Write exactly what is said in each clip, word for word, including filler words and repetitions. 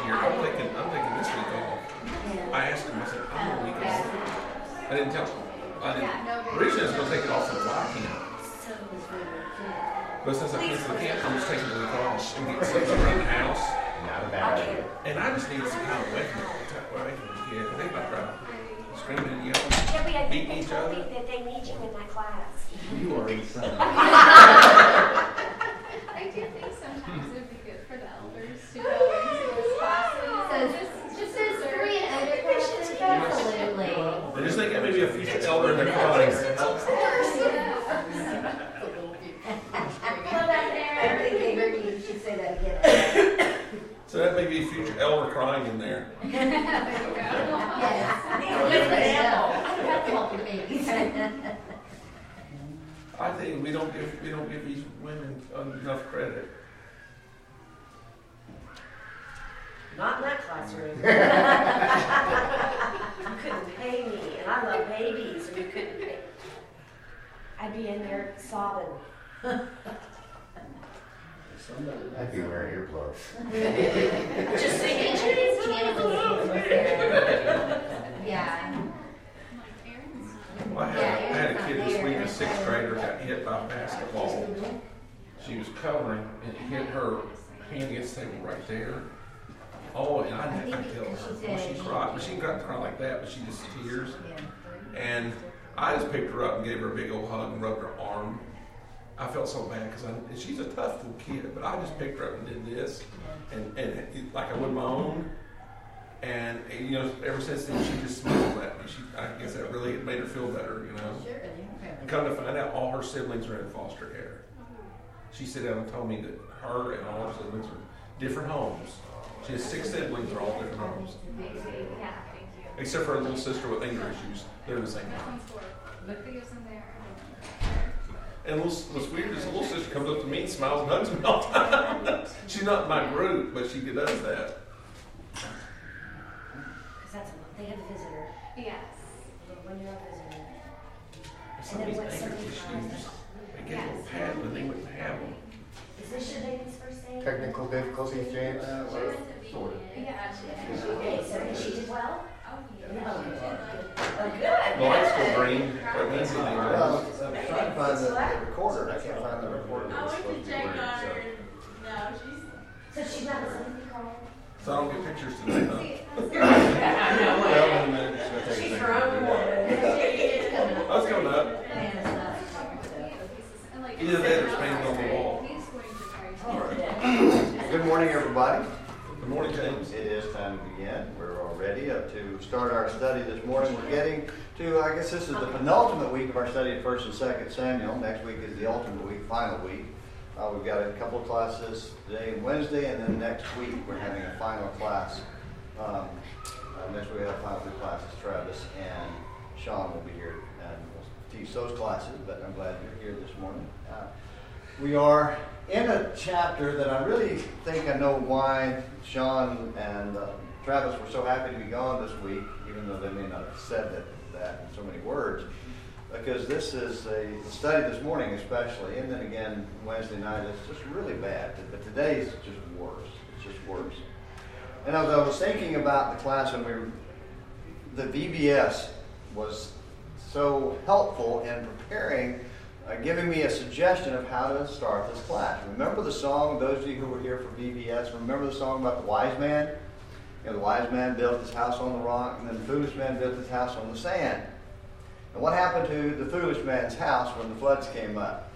here. I'm taking, I'm taking this week off. I asked him, I said, I'm going a week off. I didn't tell him. I didn't. Originally, I was going to take it off for the Y camp. But since I canceled the camp, I'm just taking the week off and getting something around the house. Not a bad idea. And I just need some time away from it. Away from the kids. They about to screaming and yelling, yeah, but I think beating they each told other. me that they need you in that class. You are insane. I do think sometimes it would be good for the elders to go into those classes. Just, just as free and other classes, absolutely. I just think that maybe a future elder in their bodies. I think they heard you. You should say that again. So that may be a future elder crying in there. Yes. I have to help your babies. I think we don't give we don't give these women enough credit. Not in that classroom. You couldn't pay me, and I love babies, and you couldn't pay. I'd be in there sobbing. I'd be wearing earplugs. Just singing. Yeah. Well, I, had, I had a kid this week, a sixth grader, got hit by a basketball. She was covering and it hit her hand against the table right there. Oh, and I didn't I tell her. Well, she cried, but she didn't cry like that, but she just tears. And I just picked her up and gave her a big old hug and rubbed her arm. I felt so bad because she's a tough little kid, but I just picked her up and did this, and, and like I would my own. And, you know, ever since then, she just smiled at me. She, I guess that really made her feel better, you know. Sure. And come to find out, all her siblings are in foster care. She sat down and told me that her and all her siblings are different homes. She has six siblings, they're all different homes. Except for her little sister with anger issues. They're the same house. And what's weird is the little sister comes up to me and smiles and hugs me all the time. She's not in my group, but she does that. Because that's a, they have a visitor. Yes. When you're a visitor. Somebody's anger issues. They get a little pad when they wouldn't have them. Is this your baby's first day? Technical difficulties, James? Sort of. Yeah. Okay, so did she did well? Oh, Oh, good. Oh, good. Well, it's still green. That means anything. Well, I'm trying to find the the recorder, and I can't find the recorder. Oh, that's we supposed can to be check wearing, on so. her. No, she's. So she's not a sleepy call? So I don't get pictures today, huh? Well, in a minute, it's gonna take a She's second. grown woman. I was going up. Either that or painted on the wall. All right. Good morning, everybody. Good morning, James. It is time to begin. We're all ready up to start our study this morning. We're getting to, I guess this is the penultimate week of our study of First and Second Samuel. Next week is the ultimate week, final week. Uh, we've got a couple of classes today and Wednesday, and then next week we're having a final class. Um, uh, next week we have final two classes. Travis and Sean will be here and we'll teach those classes, but I'm glad you're here this morning. Uh, we are in a chapter that I really think I know why Sean and uh, Travis were so happy to be gone this week, even though they may not have said that, that in so many words, because this is a the study this morning especially, and then again Wednesday night, it's just really bad, but today's just worse. It's just worse. And as I was thinking about the class, and we were, the V B S was so helpful in preparing Uh, giving me a suggestion of how to start this class. Remember the song, those of you who were here for V B S, remember the song about the wise man? You know, the wise man built his house on the rock, and then the foolish man built his house on the sand. And what happened to the foolish man's house when the floods came up?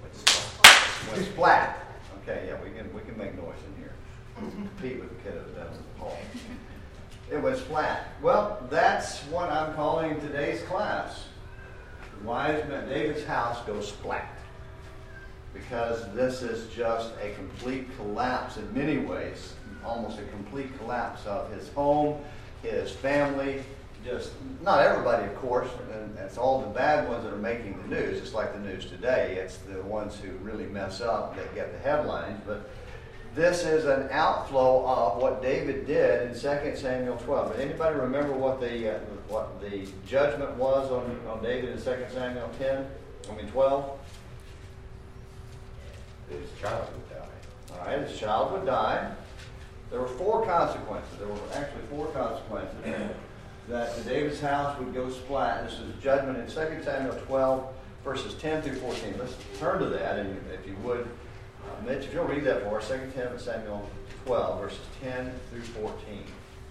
It went splat. Okay, yeah, we can we can make noise in here. Compete with the kiddos down in the hall. It went splat. Well, that's what I'm calling today's class. Wise man, David's house goes splat, because this is just a complete collapse in many ways, almost a complete collapse of his home, his family, just, not everybody of course, and it's all the bad ones that are making the news. It's like the news today, it's the ones who really mess up that get the headlines, but this is an outflow of what David did in Second Samuel twelve. Does anybody remember what the uh, what the judgment was on, on David in Second Samuel ten? I mean twelve? His child would die. All right, his child would die. there were four consequences. There were actually four consequences that to David's house would go splat. This is judgment in Second Samuel twelve, verses ten through fourteen. Let's turn to that, and if you would, uh, Mitch, if you'll read that for us, Second Samuel twelve, verses ten through fourteen.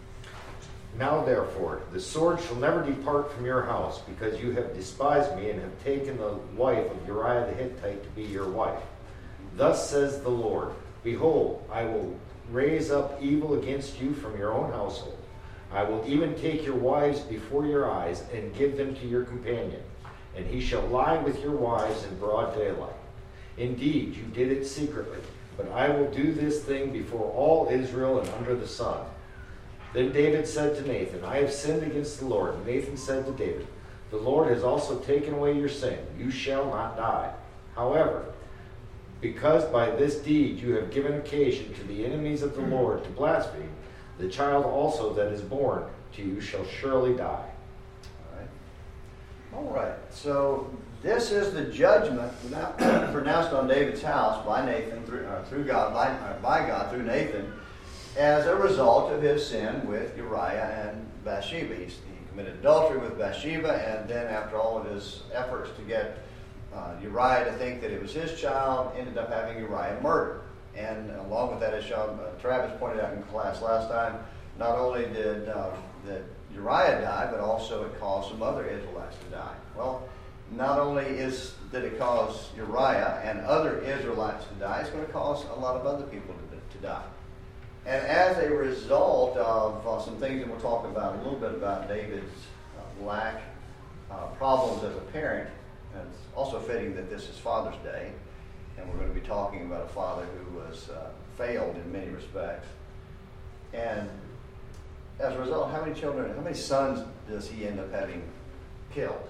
Now therefore, the sword shall never depart from your house, because you have despised me and have taken the wife of Uriah the Hittite to be your wife. Thus says the Lord, behold, I will raise up evil against you from your own household. I will even take your wives before your eyes and give them to your companion, and he shall lie with your wives in broad daylight. Indeed, you did it secretly, but I will do this thing before all Israel and under the sun. Then David said to Nathan, I have sinned against the Lord. And Nathan said to David, the Lord has also taken away your sin. You shall not die. However, because by this deed you have given occasion to the enemies of the Lord to blaspheme, the child also that is born to you shall surely die. All right. All right. So this is the judgment pronounced on David's house by Nathan through, uh, through God, by, uh, by God through Nathan, as a result of his sin with Uriah and Bathsheba. He, he committed adultery with Bathsheba, and then after all of his efforts to get uh, Uriah to think that it was his child, ended up having Uriah murdered. And along with that, as Sean, uh, Travis pointed out in class last time, not only did uh, that Uriah die, but also it caused some other Israelites to die. Well, not only is did it cause Uriah and other Israelites to die, it's going to cause a lot of other people to, to die. And as a result of uh, some things that we'll talk about a little bit about David's uh, lack, uh, problems as a parent, and it's also fitting that this is Father's Day, and we're going to be talking about a father who was uh, failed in many respects. And as a result, how many children, how many sons does he end up having killed?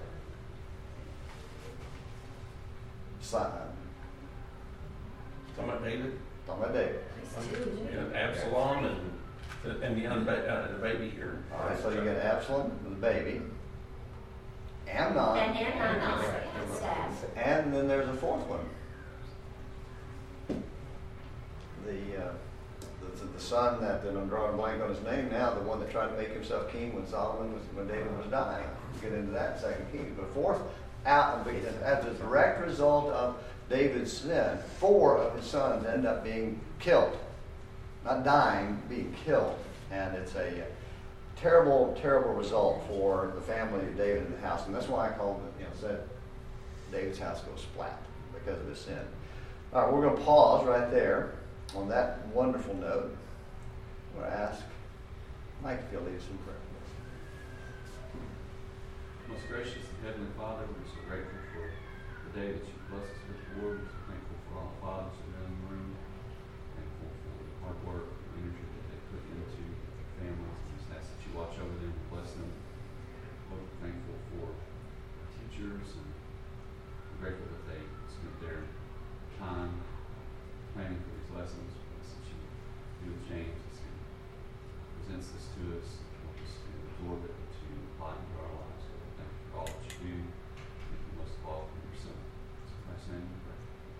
Son. Talking about David? Talking about David. Yeah, Absalom and, and the, unba- uh, the baby here. All right, so you got Absalom, the baby, Amnon, And Amnon is stabbed. and then there's a fourth one. The, uh, the, the son that, that I'm drawing a blank on his name now, the one that tried to make himself king when Solomon was, when David was dying. We'll get into that in Second Kings. But fourth, out, as a direct result of David's sin, four of his sons end up being killed. Not dying, being killed. And it's a terrible, terrible result for the family of David in the house. And that's why I called it, you know, said David's house goes splat because of his sin. All right, we're going to pause right there on that wonderful note. I'm going to ask Mike if he'll lead us in prayer. Most gracious and Heavenly Father, we're so grateful for the day that you blessed us with the Word. We're so thankful for all the fathers that are in the room. Thankful for the hard work and energy that they put into their families. And just ask that you watch over them and bless them. Lord, we're thankful for our teachers, and we're grateful that they spent their time planning for these lessons. We ask that you do with James as he presents this to us, help us to absorb it, to apply it into our lives. So thank you for all that you do. Thank you most of all for your Son. In Christ's name we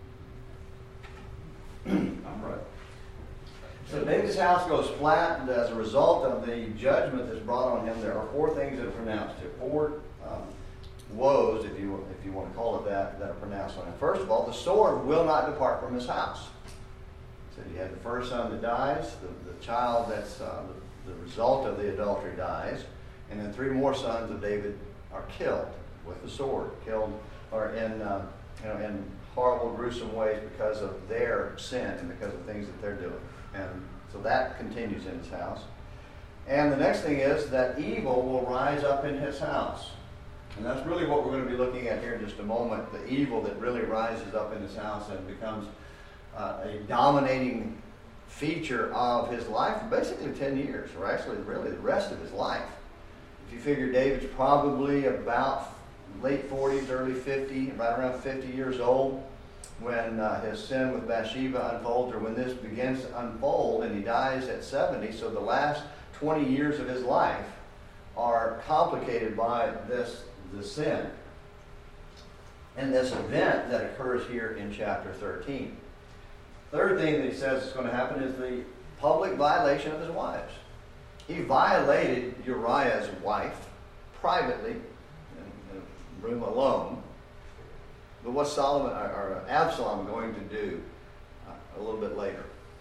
pray. All right. So David's house goes flat, and as a result of the judgment that's brought on him, there are four things that are pronounced here. Four um, woes, if you if you want to call it that, that are pronounced on him. First of all, the sword will not depart from his house. So you have the first son that dies, the, the child that's uh, the, the result of the adultery dies, and then three more sons of David are killed with the sword, killed or in uh, you know in horrible, gruesome ways because of their sin and because of things that they're doing. And so that continues in his house. And the next thing is that evil will rise up in his house. And that's really what we're going to be looking at here in just a moment, the evil that really rises up in his house and becomes uh, a dominating feature of his life for basically ten years, or actually really the rest of his life. If you figure David's probably about late forties, early fifty, right around fifty years old, when uh, his sin with Bathsheba unfolds, or when this begins to unfold, and he dies at seventy, so the last twenty years of his life are complicated by this the sin and this event that occurs here in chapter thirteen. Third thing that he says is going to happen is the public violation of his wives. He violated Uriah's wife privately in a room alone. But what's Solomon or, or Absalom going to do uh, a little bit later?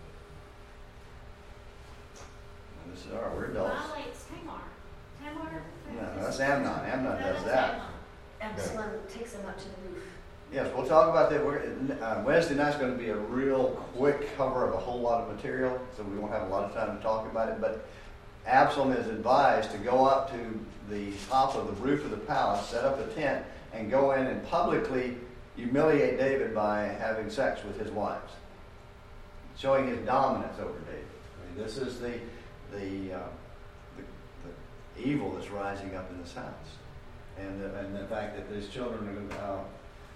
And this is our we're adults. Violates Tamar. Tamar? No, that's Amnon. Amnon does that. Absalom takes him up to the roof. Yes, we'll talk about that. We're, uh, Wednesday night's going to be a real quick cover of a whole lot of material, so we won't have a lot of time to talk about it. But Absalom is advised to go up to the top of the roof of the palace, set up a tent, and go in and publicly humiliate David by having sex with his wives, showing his dominance over David. I mean, this is the the, uh, the the evil that's rising up in this house, and the, and the fact that these children are going to. Uh,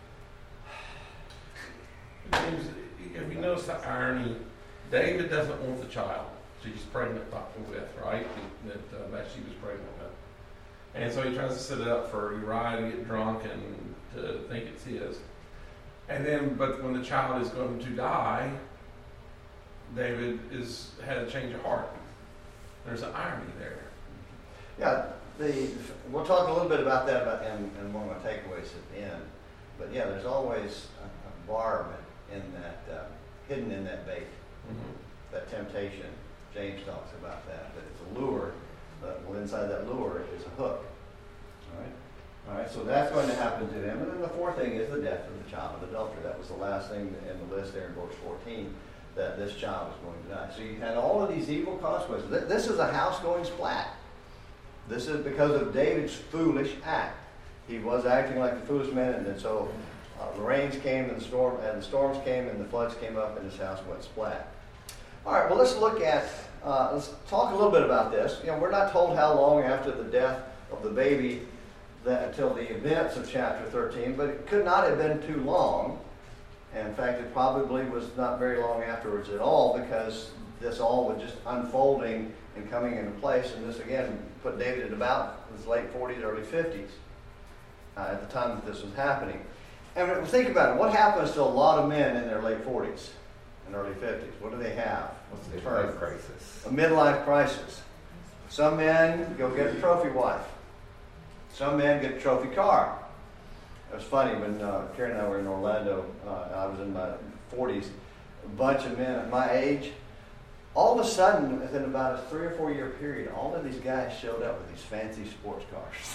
James, if you notice the irony, David doesn't want the child she's pregnant with, right? That uh, that she was pregnant with. And so he tries to set it up for Uriah to get drunk and to think it's his. And then, but when the child is going to die, David is had a change of heart. There's an irony there. Yeah, the we'll talk a little bit about that about in, in one of my takeaways at the end. But yeah, there's always a, a barb in that, uh, hidden in that bait, Mm-hmm. that temptation. James talks about that, that it's a lure, but well, inside that lure is a hook. All right? All right, so that's going to happen to them. And then the fourth thing is the death of the child of adultery. That was the last thing in the list there in verse fourteen, that this child was going to die. So you had all of these evil consequences. This is a house going splat. This is because of David's foolish act. He was acting like a foolish man, and then so uh, the rains came and the storm and the storms came and the floods came up and his house went splat. All right, well, let's look at, uh, let's talk a little bit about this. You know, we're not told how long after the death of the baby that, until the events of chapter thirteen, but it could not have been too long. And in fact, it probably was not very long afterwards at all, because this all was just unfolding and coming into place. And this, again, put David at about his late forties, early fifties uh, at the time that this was happening. And think about it. What happens to a lot of men in their late forties and early fifties? What do they have? What's the term? Midlife crisis. A midlife crisis. Some men go get a trophy wife. Some men get a trophy car. It was funny when uh, Karen and I were in Orlando. Uh, I was in my forties. A bunch of men at my age. All of a sudden, within about a three or four year period, all of these guys showed up with these fancy sports cars.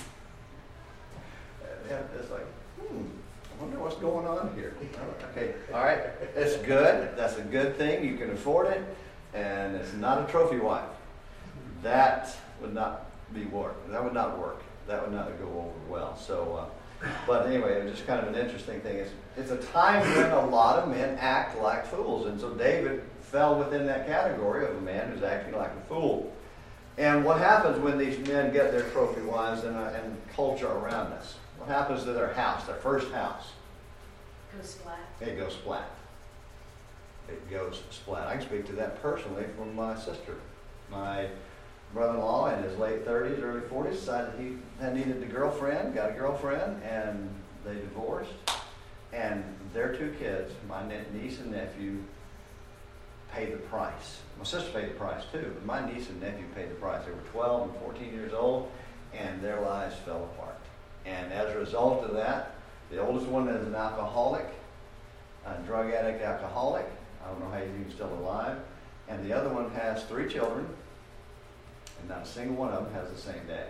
And it's like, hmm. I wonder what's going on here. Okay, all right. It's good. That's a good thing. You can afford it. And it's not a trophy wife. That would not be work. That would not work. That would not go over well. So, uh, but anyway, it's just kind of an interesting thing. It's, it's a time when a lot of men act like fools. And so David fell within that category of a man who's acting like a fool. And what happens when these men get their trophy wives and, uh, and culture around us? What happens to their house, their first house? Goes splat. It goes splat. It goes splat. I can speak to that personally from my sister. My brother-in-law in his late thirties, early forties decided he had needed a girlfriend, got a girlfriend, and they divorced. And their two kids, my niece and nephew, paid the price. My sister paid the price too, but my niece and nephew paid the price. They were twelve and fourteen years old, and their lives fell apart. And as a result of that, the oldest one is an alcoholic, a drug addict alcoholic. I don't know how he's even still alive. And the other one has three children, and not a single one of them has the same day.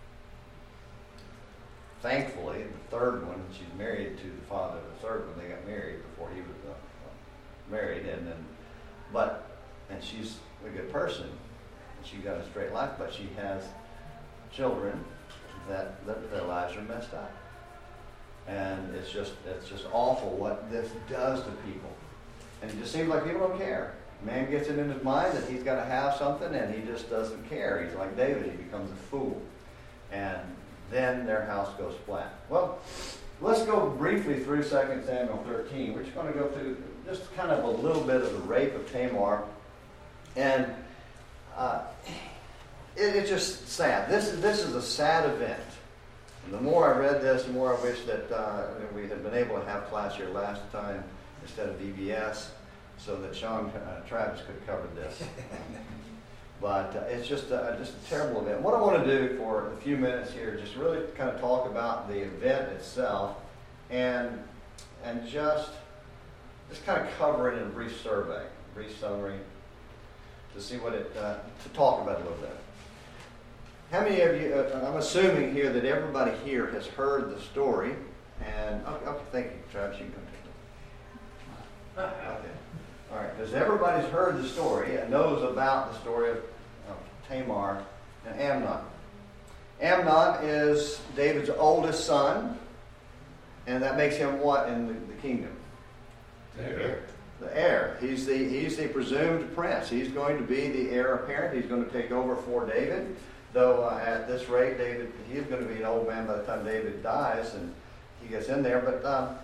Thankfully, the third one, she's married to the father of the third one. They got married before he was uh, married, and then, but, and she's a good person. She got a straight life, but she has children that, that their lives are messed up. And it's just it's just awful what this does to people. And it just seems like people don't care. Man gets it in his mind that he's got to have something, and he just doesn't care. He's like David. He becomes a fool. And then their house goes flat. Well, let's go briefly through Second Samuel thirteen. We're just going to go through just kind of a little bit of the rape of Tamar. And uh, it, it's just sad. This, this is a sad event. And the more I read this, the more I wish that uh, we had been able to have class here last time instead of V B S. so that Sean uh, Travis could have covered this. But uh, it's just a, just a terrible event. What I want to do for a few minutes here is just really kind of talk about the event itself and and just just kind of cover it in a brief survey, brief summary, to see what it, uh, to talk about it a little bit. How many of you, uh, I'm assuming here that everybody here has heard the story, and, okay, okay thank you, Travis, you can come take it. Okay. All right, because everybody's heard the story and knows about the story of, of Tamar and Amnon. Amnon is David's oldest son, and that makes him what in the, the kingdom? The heir. The heir. He's the he's the presumed prince. He's going to be the heir apparent. He's going to take over for David. Though uh, at this rate, David he is going to be an old man by the time David dies, and he gets in there. But um,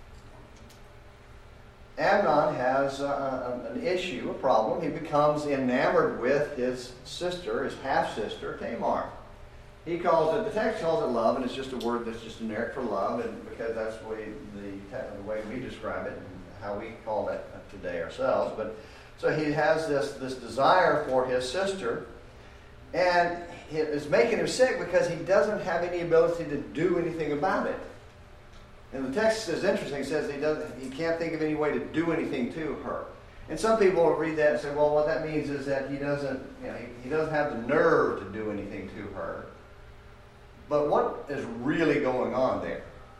Amnon has uh, an issue, a problem. He becomes enamored with his sister, his half sister Tamar. He calls it, the text calls it love, and it's just a word that's just generic for love, and because that's the way, the, the way we describe it and how we call it today ourselves. But so he has this, this desire for his sister, and it's making him sick because he doesn't have any ability to do anything about it. And the text is interesting. It says he doesn't, he can't think of any way to do anything to her. And some people will read that and say, well, what that means is that he doesn't, you know, he, he doesn't have the nerve to do anything to her. But what is really going on there?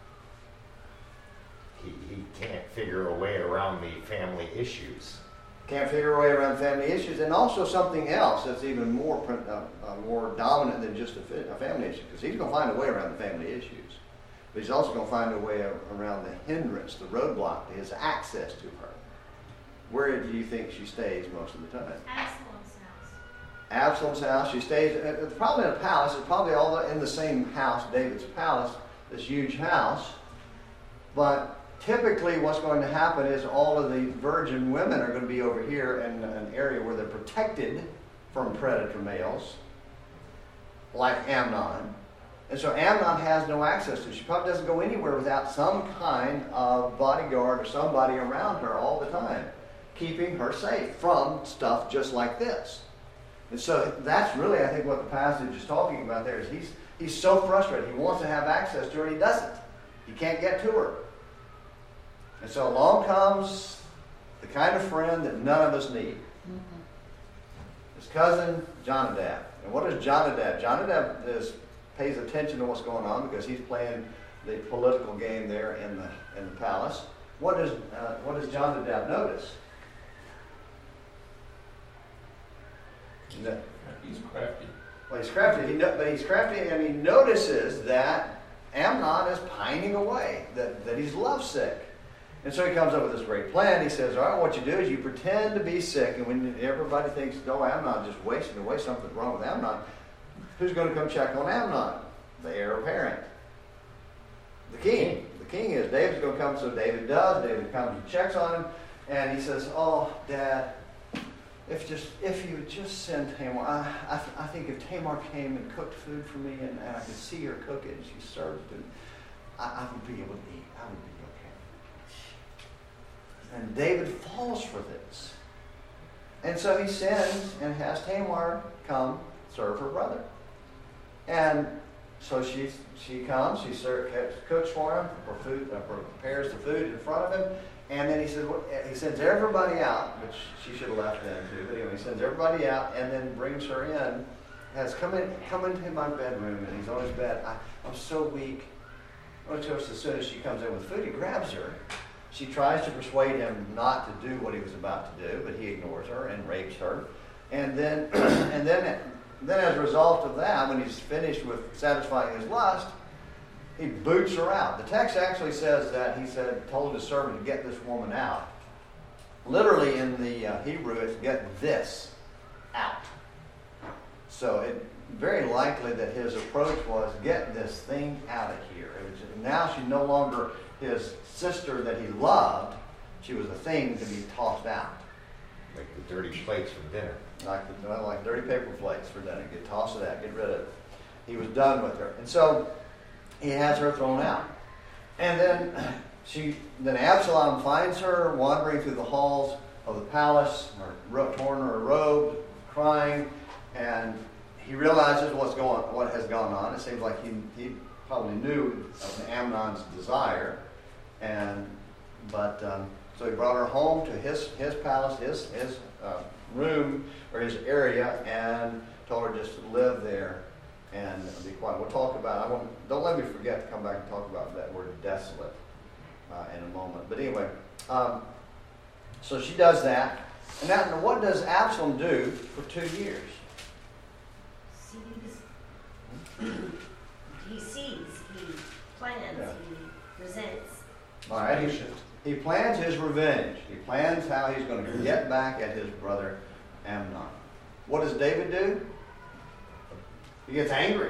He, he can't figure a way around the family issues. Can't figure a way around family issues, and also something else that's even more uh, uh, more dominant than just a, fi- a family issue, because he's going to find a way around the family issues. But he's also going to find a way around the hindrance, the roadblock to his access to her. Where do you think she stays most of the time? Absalom's house. Absalom's house. She stays uh, probably in a palace. It's probably all in the same house, David's palace, this huge house. But typically what's going to happen is all of the virgin women are going to be over here in an area where they're protected from predator males, like Amnon. And so Amnon has no access to her. She probably doesn't go anywhere without some kind of bodyguard or somebody around her all the time, keeping her safe from stuff just like this. And so that's really, I think, what the passage is talking about there is he's he's so frustrated. He wants to have access to her, and he doesn't. He can't get to her. And so along comes the kind of friend that none of us need. Mm-hmm. His cousin, Jonadab. And what is Jonadab? Jonadab is, pays attention to what's going on because he's playing the political game there in the in the palace. What does uh, what does Jonadab notice? That, He's crafty. well, he's crafty. He no, but he's crafty, and he notices that Amnon is pining away, that, that he's lovesick. And so he comes up with this great plan. He says, all right, what you do is you pretend to be sick, and when everybody thinks, no, Amnon just wasting away, something's wrong with Amnon, who's going to come check on Amnon? The heir apparent. The king. The king is. David's going to come, so David does. David comes and checks on him, and he says, oh, Dad, if just if you would just send Tamar, I, I, I think if Tamar came and cooked food for me, and, and I could see her cook it, and she served it, I, I would be able to eat. I would be okay. And David falls for this. And so he sends and has Tamar come serve her brother. And so she she comes, she serves, cooks for him, for food, uh, prepares the food in front of him, and then he says he sends everybody out, which she should have left then too. But anyway, he sends everybody out and then brings her in. Has come in, come into my bedroom, and he's on his bed. I, I'm so weak. Of course, as soon as she comes in with food, he grabs her. She tries to persuade him not to do what he was about to do, but he ignores her and rapes her. And then, and then, then as a result of that, when he's finished with satisfying his lust, he boots her out. The text actually says that he said, told his servant to get this woman out. Literally in the uh, Hebrew, it's get this out. So it very likely that his approach was get this thing out of here. It was, now she's no longer his sister that he loved. She was a thing to be tossed out. Like the dirty plates from dinner. Like the, well, like dirty paper plates for dinner. Get toss it out, get rid of it. He was done with her. And so he has her thrown out. And then she then Absalom finds her wandering through the halls of the palace, or ro- torn her robe, crying, and he realizes what's going, what has gone on. It seems like he, he probably knew of Amnon's desire, and but um, so he brought her home to his his palace, his his uh, room or his area, and told her just to live there and be quiet. We'll talk about. I want don't let me forget to come back and talk about that word desolate uh, in a moment. But anyway, um, so she does that, and now what does Absalom do for two years? See, he sees, he plans, Yeah. he resents. All right, he, he plans his revenge. He plans how he's going to get back at his brother Amnon. What does David do? He gets angry.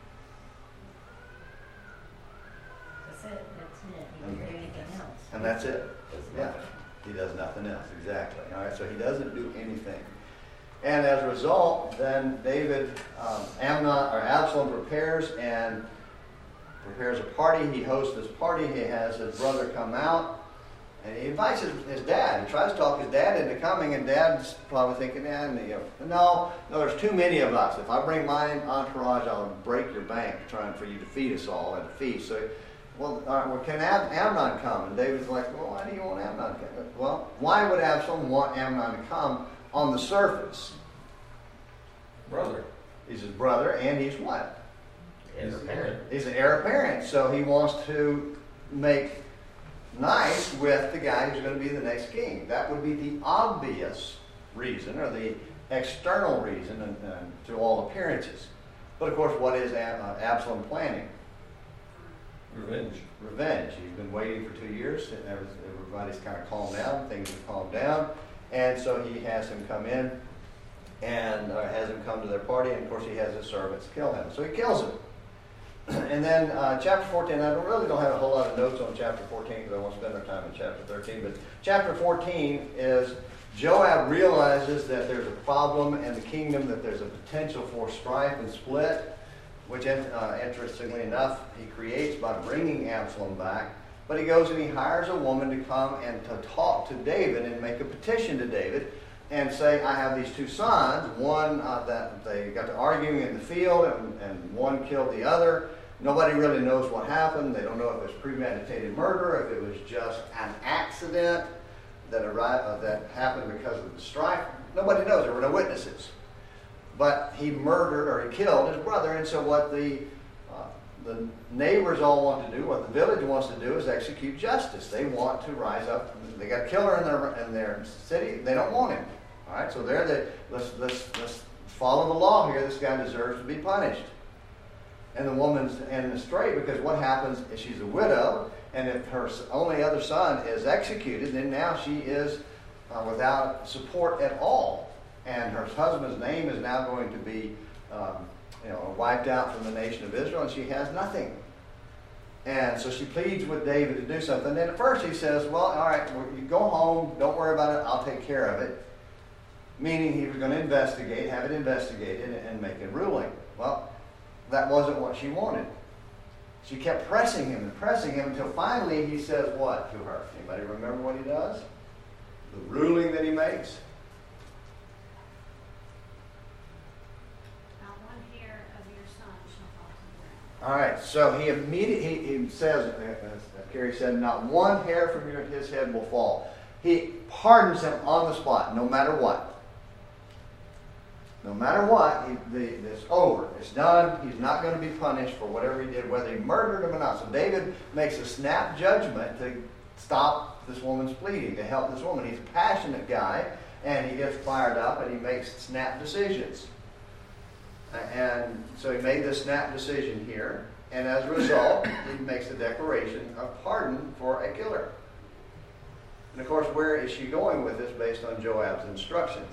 That's it, that's it. He doesn't do anything else. And that's it. Yeah, he does nothing else, exactly. All right, so he doesn't do anything. And as a result, then David, um, Amnon, or Absalom prepares and prepares a party. He hosts this party. He has his brother come out, and he invites his, his dad. He tries to talk his dad into coming, and Dad's probably thinking, yeah, you know, no, no, there's too many of us. If I bring my entourage, I'll break your bank trying for you to feed us all at a feast. So, well, all right, well, can Am- Amnon come? And David's like, well, why do you want Amnon to come? Well, why would Absalom want Amnon to come on the surface? Brother. He's his brother, and he's what? Heir apparent. He's an heir apparent, so he wants to make nice with the guy who's going to be the next king. That would be the obvious reason, or the external reason, and, and to all appearances. But of course, what is Ab- uh, Absalom planning? Revenge. Revenge. He's been waiting for two years. And every- everybody's kind of calmed down. Things have calmed down. And so he has him come in and uh, has him come to their party. And of course, he has his servants kill him. So he kills him. And then uh, chapter fourteen, I don't, really don't have a whole lot of notes on chapter fourteen because I won't spend our time in chapter thirteen. But chapter fourteen is Joab realizes that there's a problem in the kingdom, that there's a potential for strife and split, which uh, interestingly enough, he creates by bringing Absalom back. But he goes and he hires a woman to come and to talk to David and make a petition to David and say, I have these two sons. One, uh, that they got to arguing in the field, and, and one killed the other. Nobody really knows what happened. They don't know if it was premeditated murder, if it was just an accident that arrived, uh, that happened because of the strife. Nobody knows. There were no witnesses. But he murdered, or he killed his brother. And so what the uh, the neighbors all want to do, what the village wants to do, is execute justice. They want to rise up. They got a killer in their in their city. They don't want him. All right. So they're the let's let's let's follow the law here. This guy deserves to be punished. And the woman's in the straight because what happens is she's a widow, and if her only other son is executed, then now she is uh, without support at all. And her husband's name is now going to be, um, you know, wiped out from the nation of Israel, and she has nothing. And so she pleads with David to do something. And at first he says, well, all right, well, you go home, don't worry about it, I'll take care of it. Meaning he was going to investigate, have it investigated, and make a ruling. Well, that wasn't what she wanted. She kept pressing him and pressing him until finally he says what to her? Anybody remember what he does? The ruling that he makes? Not one hair of your son shall fall to the ground. All right, so he immediately he, he says, as Carrie said, not one hair from your, his head will fall. He pardons him on the spot, no matter what. No matter what, he, the, it's over. It's done. He's not going to be punished for whatever he did, whether he murdered him or not. So David makes a snap judgment to stop this woman's pleading, to help this woman. He's a passionate guy, and he gets fired up, and he makes snap decisions. And so he made this snap decision here, and as a result, he makes a declaration of pardon for a killer. And of course, where is she going with this based on Joab's instructions?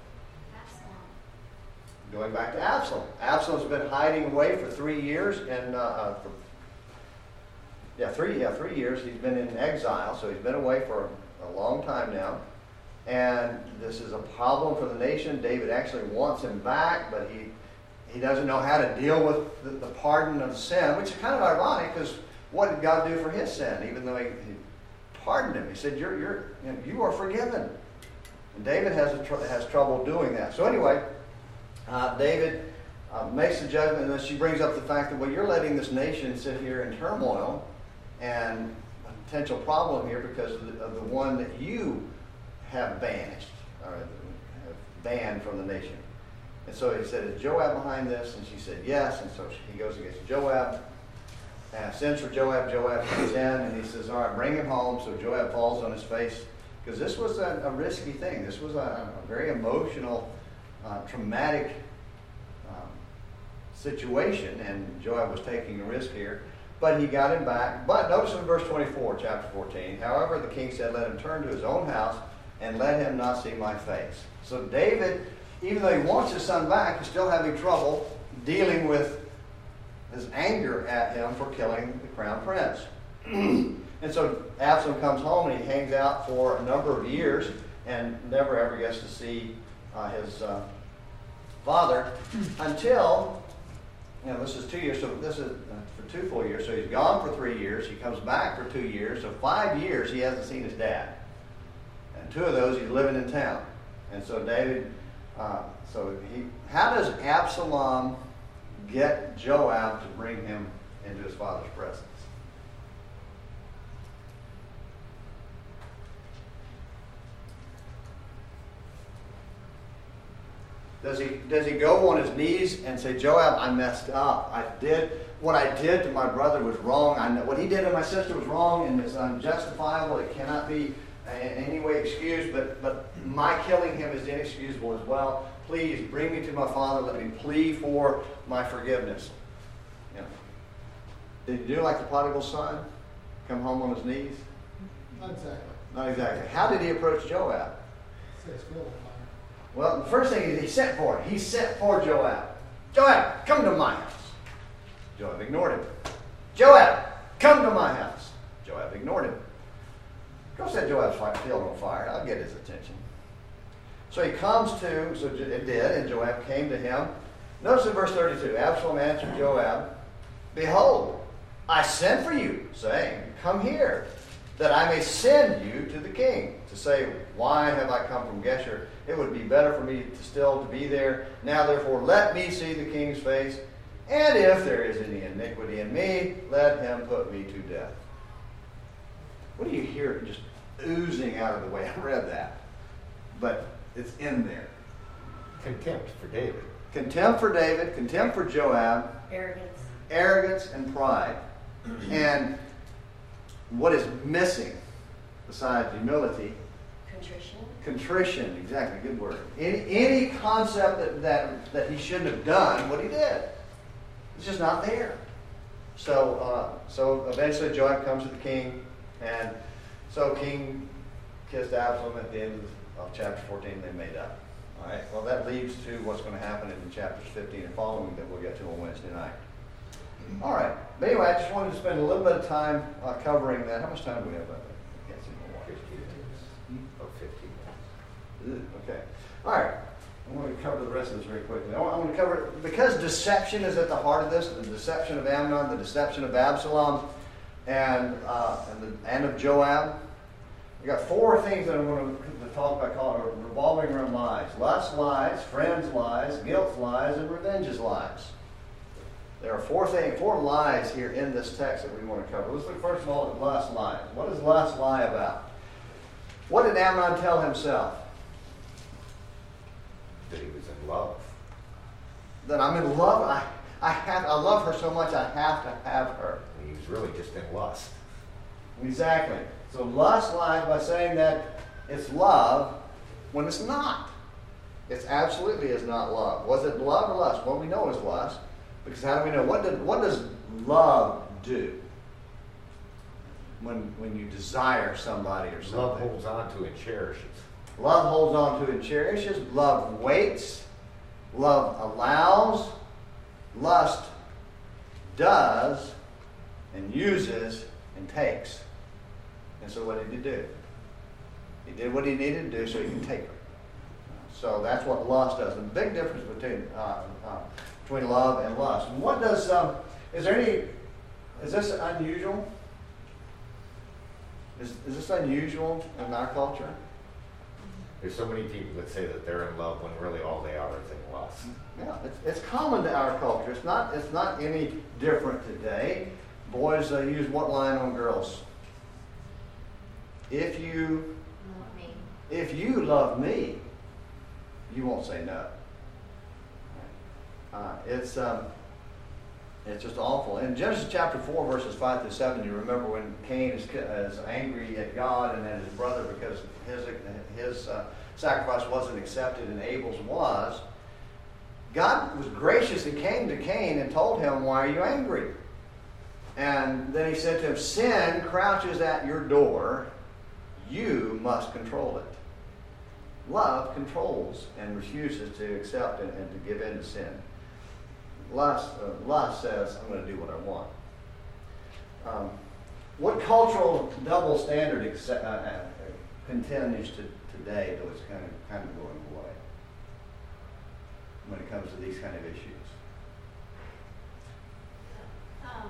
Going back to Absalom. Absalom's been hiding away for three years, and uh, uh, for, yeah, three yeah three years. He's been in exile, so he's been away for a long time now. And this is a problem for the nation. David actually wants him back, but he he doesn't know how to deal with the, the pardon of sin, which is kind of ironic because what did God do for his sin? Even though he, he pardoned him, he said, "You're you're you know, you are forgiven." And David has, a tr- has trouble doing that. So anyway, uh, David uh, makes the judgment, and then she brings up the fact that, well, you're letting this nation sit here in turmoil and a potential problem here because of the, of the one that you have banished, or have banned from the nation. And so he said, is Joab behind this? And she said, yes. And so he goes against Joab, and sends for Joab. Joab comes in, and he says, all right, bring him home. So Joab falls on his face, because this was a, a risky thing. This was a, a very emotional, uh, traumatic um, situation, and Joab was taking a risk here. But he got him back. But notice in verse twenty-four, chapter fourteen, however, the king said, let him turn to his own house, and let him not see my face. So David, even though he wants his son back, he's still having trouble dealing with his anger at him for killing the crown prince. And so Absalom comes home and he hangs out for a number of years and never ever gets to see uh, his uh, father until, you know, this is two years, so this is uh, for two full years. So he's gone for three years. He comes back for two years. So five years he hasn't seen his dad. And two of those he's living in town. And so David, uh, so he, how does Absalom get Joab to bring him into his father's presence? Does he, does he go on his knees and say, Joab, I messed up. I did, what I did to my brother was wrong. I know, what he did to my sister was wrong and it's unjustifiable. It cannot be in any way excused, but, but my killing him is inexcusable as well. Please bring me to my father. Let me plead for my forgiveness. You know. Did he do like the prodigal son? Come home on his knees? Not exactly. Not exactly. How did he approach Joab? Says Philip. Well, the first thing is he sent for him. He sent for Joab. Joab, come to my house. Joab ignored him. Joab, come to my house. Joab ignored him. Go set Joab's field on fire. I'll get his attention. So he comes to, so it did, and Joab came to him. Notice in verse thirty-two, Absalom answered Joab, behold, I sent for you, saying, come here, that I may send you to the king, to say, why have I come from Geshur? It would be better for me to still to be there. Now, therefore, let me see the king's face, and if there is any iniquity in me, let him put me to death. What do you hear just oozing out of the way I read that? But it's in there. Contempt for David. Contempt for David, contempt for Joab, Arrogance. arrogance and pride. And what is missing besides humility? Contrition. Contrition, exactly, good word. Any, any concept that, that, that he shouldn't have done what he did. It's just not there. So, uh, so eventually Joab comes to the king, and so King kissed Absalom at the end of, of chapter fourteen. They made up. All right. Well, that leads to what's going to happen in chapters fifteen and following that we'll get to on Wednesday night. All right. But anyway, I just wanted to spend a little bit of time uh, covering that. How much time do we have left? I can't see my watch. fifteen minutes. Oh, fifteen minutes. Okay. All right. I want to cover the rest of this very quickly. I want, I want to cover, because deception is at the heart of this, the deception of Amnon, the deception of Absalom, and uh, and, the, and of Joab. We got four things that I'm going to, to talk about called revolving around lies. Lust lies, friends lies, guilt lies, and revenge lies. There are four things, four lies here in this text that we want to cover. Let's look first of all at lust lies. What does lust lie about? What did Amnon tell himself? That he was in love. That I'm in love. I, I have. I love her so much. I have to have her. He was really just in lust. Exactly. So lust lies by saying that it's love when it's not. It's absolutely is not love. Was it love or lust? Well, we know it's lust, because how do we know? What did what does love do? When when you desire somebody or something. Love holds on to and cherishes. Love holds on to and cherishes. Love waits. Love allows. Lust does and uses and takes. And so what did he do? He did what he needed to do so he can take her. So that's what lust does. And the big difference between uh, uh, between love and lust. And what does, um, is there any, is this unusual? Is, is this unusual in our culture? There's so many people that say that they're in love when really all they are is in lust. Yeah, it's, it's common to our culture. It's not, it's not any different today. Boys uh, use what line on girls? If you, Love me. if you love me, you won't say no. Uh, it's, um, it's just awful. In Genesis chapter four, verses five through seven, you remember when Cain is, is angry at God and at his brother because his, his uh, sacrifice wasn't accepted and Abel's was. God was gracious and came to Cain and told him, why are you angry? And then he said to him, sin crouches at your door. You must control it. Love controls and refuses to accept and, and to give in to sin. Lust, uh, lust says, I'm going to do what I want. Um, what cultural double standard ex- uh, uh, continues to today, though it's kind of, kind of going away when it comes to these kind of issues? Um,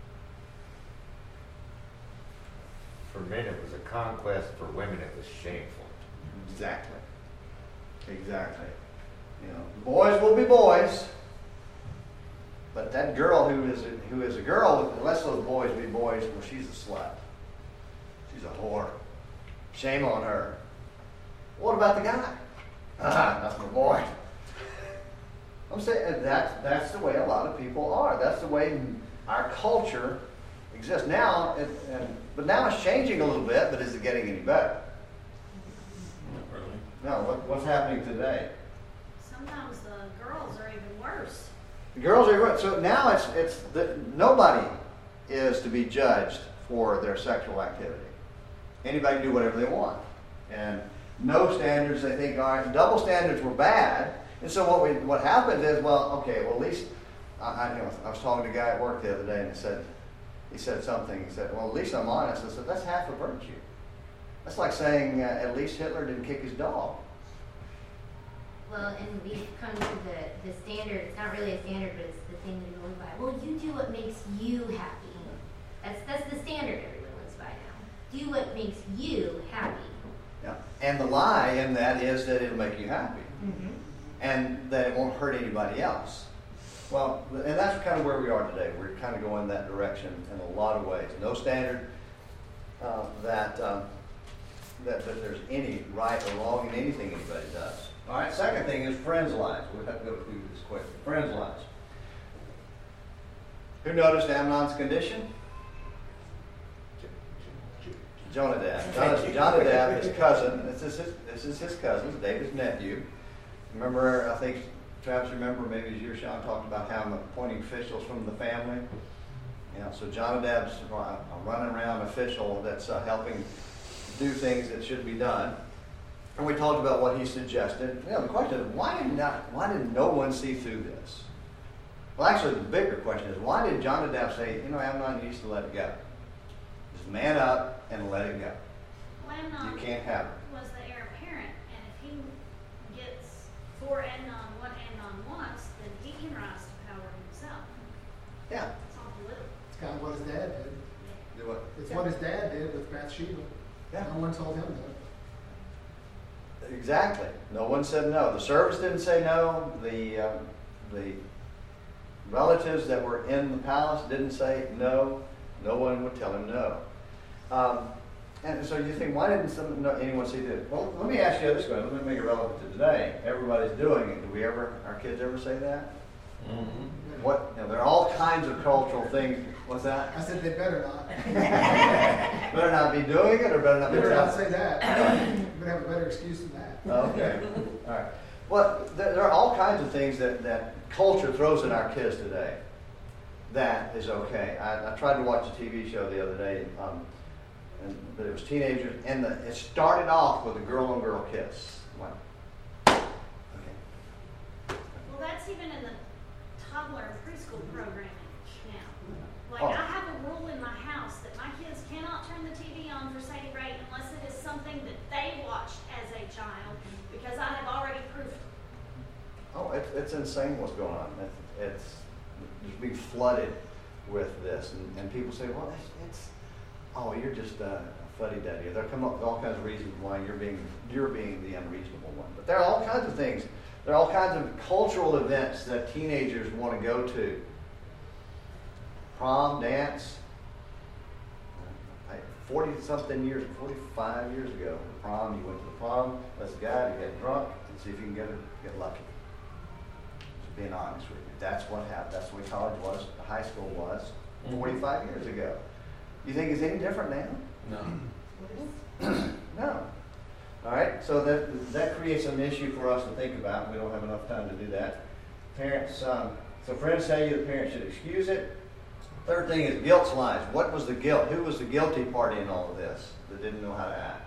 For men, it was a conquest. For women, it was shameful. Exactly. Exactly. You know, boys will be boys, but that girl who is a, who is a girl, unless those boys be boys, well, she's a slut. She's a whore. Shame on her. What about the guy? Ah, that's my boy. I'm saying that's that's the way a lot of people are. That's the way our culture exists now. It, and, but now it's changing a little bit. But is it getting any better? Not really. No. What, what's happening today? sometimes the girls are even worse. The girls are so now it's it's the, nobody is to be judged for their sexual activity. Anybody can do whatever they want, and no standards. They think are double standards were bad, and so what we what happened is well, okay, well at least I, I, you know, I was talking to a guy at work the other day, and he said he said something. He said, well, at least I'm honest. I said that's half a virtue. That's like saying uh, at least Hitler didn't kick his dog. Well, and we've come to the, the standard. It's not really a standard, but it's the thing that we live by. Well, you do what makes you happy. That's that's the standard everyone lives by now. Do what makes you happy. Yeah. And the lie in that is that it'll make you happy, Mm-hmm. and that it won't hurt anybody else. Well, and that's kind of where we are today. We're kind of going that direction in a lot of ways. No standard uh, that, um, that that there's any right or wrong in anything anybody does. All right. Second thing is friends' lives. We have to go through this quickly. Friends' lives. Who noticed Amnon's condition? Jonadab. Jonadab, Jonadab, his cousin. This is his, this is his cousin, David's nephew. Remember, I think Travis, remember maybe as you, Sean, talked about how I'm appointing officials from the family. You know, so Jonadab's a, a running around official that's uh, helping do things that should be done. And we talked about what he suggested. You know, the question is, why did not? Why did no one see through this? Well, actually, the bigger question is, why did Jonadab say, you know, Amnon needs to let it go? Just man up and let it go. Well, Amnon You can't have it. was the heir apparent, and if he gets for Amnon what Amnon wants, then he can rise to power himself. Yeah. It's all political. It's kind of what his dad did. Do what? It's what his dad did with Bathsheba. Yeah. No one told him no. Exactly. No one said no. The servants didn't say no. The um, the relatives that were in the palace didn't say no. No one would tell him no. Um, and so you think, why didn't some, no, anyone see this? Well, let me ask you this question. Let me make it relevant to today. Everybody's doing it. Do we ever, our kids ever say that? Mm-hmm. What? You know, there are all kinds of cultural things. What's that? I said they better not. Better not be doing it, or better not They be better not telling. say that. You would have a better excuse than that. Okay. All right. Well, there, there are all kinds of things that, that culture throws at our kids today that is okay. I, I tried to watch a T V show the other day, um, and, but it was teenagers, and the, it started off with a girl-on-girl kiss. I'm like, okay. Well, that's even in the toddler and preschool programming now. Like, Oh. I have a rule in my house that my kids cannot turn the T V on for Sadie Ray unless it is something that they watched as a child, because I have already proved it. Oh, it's, it's insane what's going on. It's, it's just being flooded with this, and, and people say, well, it's, it's oh, you're just uh, a fuddy-duddy. They'll come up with all kinds of reasons why you're being you're being the unreasonable one. But there are all kinds of things. There are all kinds of cultural events that teenagers want to go to. Prom, dance. forty-something years, forty-five years ago, the prom, you went to the prom, let's go out, you get drunk, and see if you can get get lucky. Just being honest with you. That's what happened. That's the way college was, the high school was, forty-five years ago. You think it's any different now? No. No. All right, so that that creates an issue for us to think about. We don't have enough time to do that. Parents, um, so friends tell you the parents should excuse it. Third thing is guilt's lies. What was the guilt? Who was the guilty party in all of this that didn't know how to act?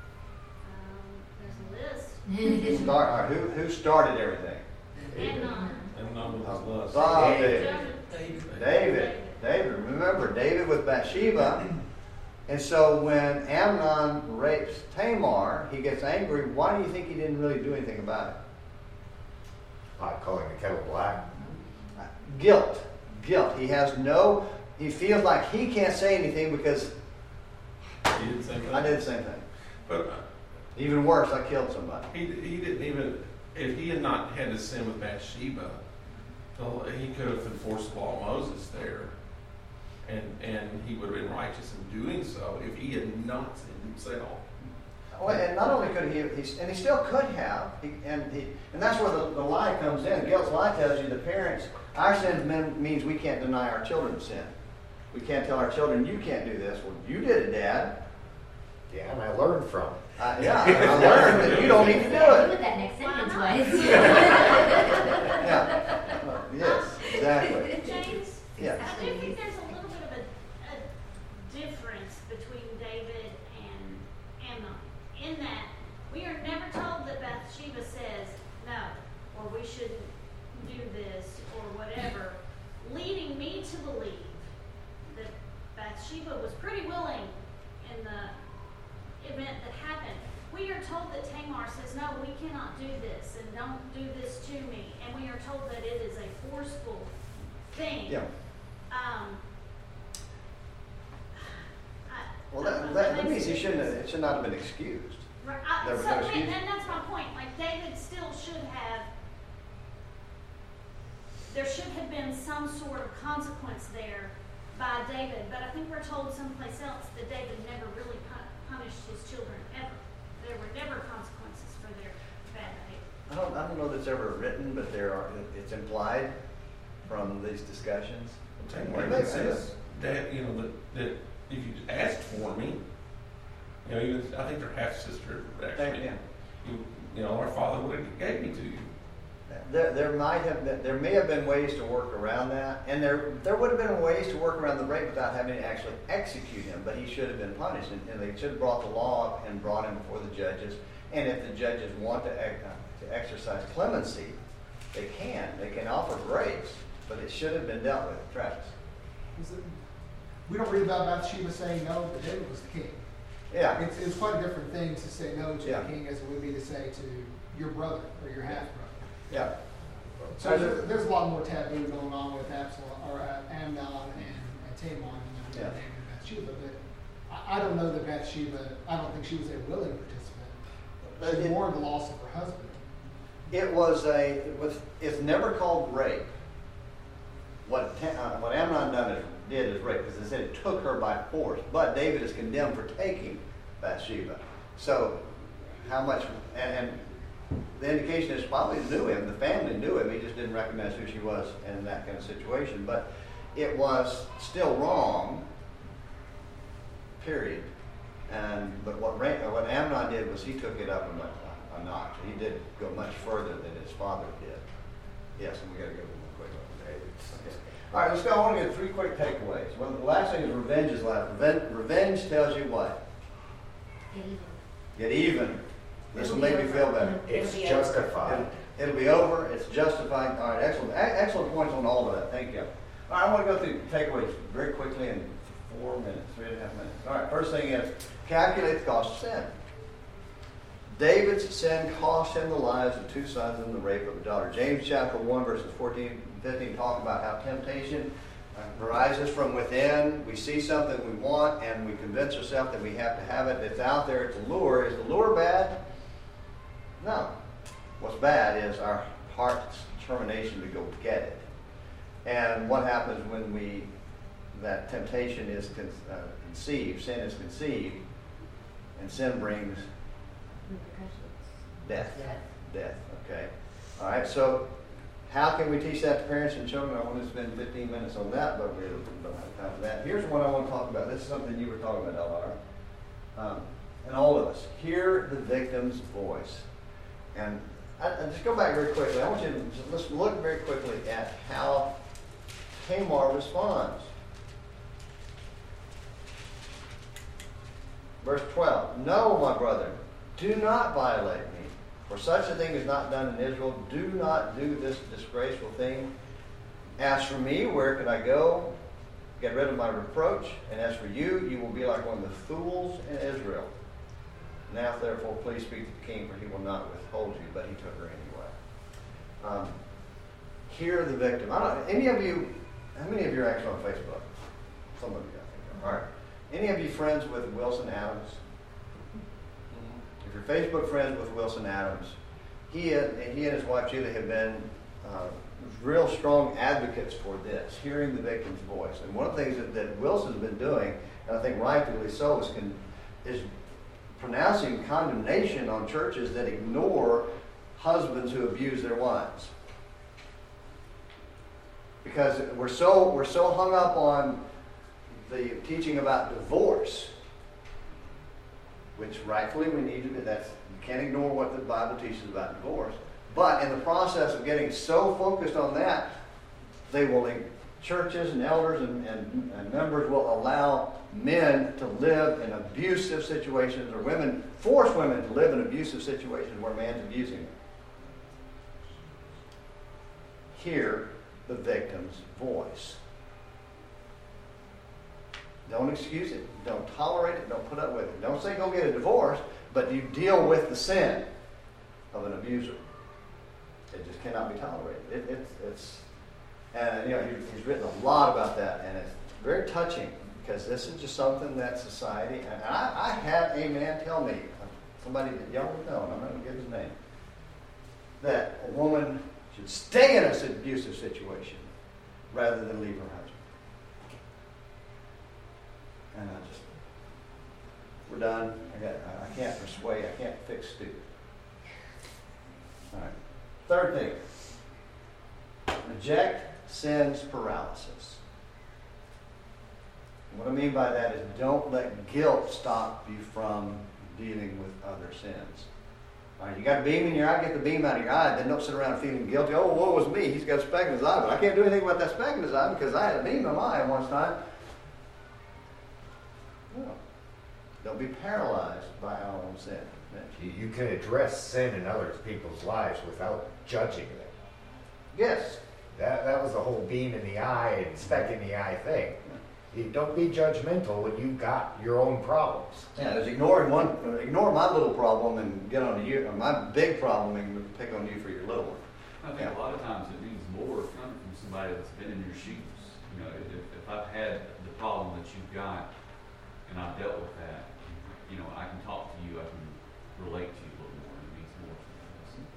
Um, there's a list. Start, all right, who, who started everything? And on. And none with his lust. Bob did. David. David. David. Remember, David with Bathsheba. And so when Amnon rapes Tamar, he gets angry. Why do you think he didn't really do anything about it? Pot calling the kettle black. Guilt. Guilt. He has no, he feels like he can't say anything because He did the same thing. I did the same thing. But uh, Even worse, I killed somebody. he, he didn't even, if he had not had to sin with Bathsheba, the- he could have enforced the law of Moses there. And, and he would have been righteous in doing so if he had not sinned himself. Well, and not only could he, he and he still could have, he, and he, and that's where the, the lie comes in. Guilt's lie tells you the parents, our sin men, means we can't deny our children sin. We can't tell our children, you can't do this. Well, you did it, Dad. Yeah, and I learned from it. Uh, yeah, I learned that you don't need to do Say it. what that next sentence Why not? was. Yeah. Well, yes, exactly. James, Yes. I do think there's a little bit of a, a difference between David and Amnon, in that we are never told that Bathsheba says no, or we shouldn't do this, or whatever, leading me to believe that Bathsheba was pretty willing in the event that happened. We are told that Tamar says, no, we cannot do this, and don't do this to me, and we are told that it is a forceful thing. Yeah. Um, I- Well, that, that, that means he shouldn't have, it should not have been excused. Right, I- There was so, no and, excuse. and that's my point, like, David still should have, there should have been some sort of consequence there by David, but I think we're told someplace else that David never really pu- punished his children, ever. There were never consequences for their bad behavior. I don't, I don't know that it's ever written, but there are, it's implied from these discussions. Tamar It makes says, sense. Dad, you know, that, that if you asked for me, you know, even, I think their half-sister actually, Yeah. you, you know, our father would have gave me to you. There, there might have been, there may have been ways to work around that, and there, there would have been ways to work around the rape without having to actually execute him, but he should have been punished, and, and they should have brought the law up and brought him before the judges, and if the judges want to, ex- to exercise clemency, they can, they can offer grace, but it should have been dealt with. Travis? Is it- We don't read about Bathsheba saying no, but David was the king. Yeah, It's, it's quite a different thing to say no to Yeah. the king as it would be to say to your brother or your half brother. yeah. So there's, there's a lot more taboo going on with Absalom or uh, Amnon and, and Tamar than there Yeah. was David and Bathsheba. But I, I don't know that Bathsheba. I don't think she was a willing participant. But She it- mourned the loss of her husband. It was a, it was, it's never called rape. What, Ta- uh, what Amnon done is, did is rape, because it said it took her by force. But David is condemned for taking Bathsheba. So, how much, and, and the indication is probably knew him, the family knew him, he just didn't recognize who she was in that kind of situation. But it was still wrong, period. And, but what, Ra- uh, what Amnon did was he took it up a, much, a notch. He did go much further than his father did. Yes, and we gotta go real quick on David. Okay. All right, let's go. I want to get three quick takeaways. Well, the last thing is revenge is last. Reven- revenge tells you what? Get even. Get even. This will It'll be make me over. feel better. It's It'll be justified. It'll, it'll be over. It's justified. All right, excellent. E- excellent points on all of that. Thank you. All right, I want to go through takeaways very quickly in four minutes, three and a half minutes. All right, first thing is calculate the cost of sin. David's sin cost him the lives of two sons and the rape of a daughter. James chapter one, verses fourteen and fifteen talk about how temptation It arises from within. We see something we want, and we convince ourselves that we have to have it. It's out there. It's a lure. Is the lure bad? No. What's bad is our heart's determination to go get it. And what happens when we that temptation is con- uh, conceived, sin is conceived, and sin brings death. Death. Death. Okay. All right. So, how can we teach that to parents and children? I want to spend fifteen minutes on that, but we don't have time for that. Here's what I want to talk about. This is something you were talking about, Elvira. Um, and all of us. Hear the victim's voice. And I, I just go back very quickly. I want you to just, let's look very quickly at how Tamar responds. Verse twelve. No, my brother, do not violate me. For such a thing is not done in Israel. Do not do this disgraceful thing. As for me, where could I go? Get rid of my reproach. And as for you, you will be like one of the fools in Israel. Now, therefore, please speak to the king, for he will not withhold you. But he took her anyway. Um, hear the victim. I don't. Any of you? How many of you are actually on Facebook? Some of you, I think. All right. Any of you friends with Wilson Adams? If you're Facebook friends with Wilson Adams, he and, he and his wife Julie have been uh, real strong advocates for this, hearing the victim's voice. And one of the things that, that Wilson's been doing, and I think rightfully so, is, con, is pronouncing condemnation on churches that ignore husbands who abuse their wives. Because we're so we're so hung up on the teaching about divorce, which rightfully we need to do. That's, you can't ignore what the Bible teaches about divorce. But in the process of getting so focused on that, they will, churches and elders and, and, and members will allow men to live in abusive situations, or women, force women to live in abusive situations where man's abusing them. Hear the victim's voice. Don't excuse it. Don't tolerate it. Don't put up with it. Don't say go get a divorce, but you deal with the sin of an abuser. It just cannot be tolerated. It, it's, it's, and you know, he, he's written a lot about that, and it's very touching because this is just something that society. And I, I had a man tell me, somebody that y'all would know, and I'm not going to give his name, that a woman should stay in an abusive situation rather than leave her husband. And I just, we're done. I got, I can't persuade. I can't fix stupid. All right. Third thing, reject sin's paralysis. And what I mean by that is don't let guilt stop you from dealing with other sins. All right, you got a beam in your eye, get the beam out of your eye, then don't sit around feeling guilty. Oh, woe was me. He's got a speck in his eye, but I can't do anything about that speck in his eye because I had a beam in my eye once time. No. Don't be paralyzed by our own sin. You, you can address sin in other people's lives without judging them. Yes. That that was the whole beam in the eye and speck in the eye thing. You don't be judgmental when you've got your own problems. Yeah, there's ignoring one, ignore my little problem and get on to you, or my big problem and pick on you for your little one. I think yeah. a lot of times it means more coming from somebody that's been in your shoes. You know, if, if I've had the problem that you've got and I've dealt with that, you know, I can talk to you, I can relate to you a little more, and it means more to me.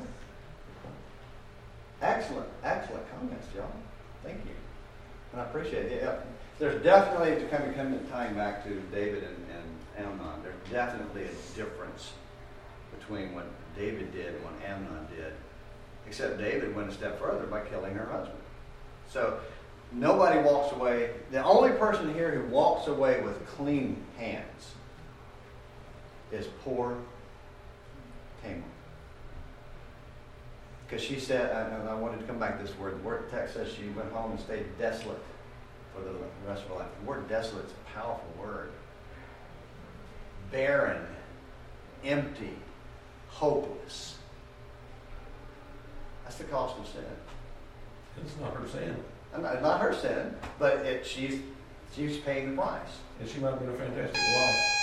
Excellent, excellent comments, y'all. Thank you. And I appreciate it. Yeah. There's definitely, to come, come tying back to David and, and Amnon, there's definitely a difference between what David did and what Amnon did. Except David went a step further by killing her husband. So nobody walks away. The only person here who walks away with clean hands is poor Tamar. Because she said, and I wanted to come back to this word. The word text says she went home and stayed desolate for the rest of her life. The word desolate is a powerful word. Barren, empty, hopeless. That's the cost of sin. It's not her sin. Not, not her sin, but it, she's she's paying the price. And she might have been a fantastic wife.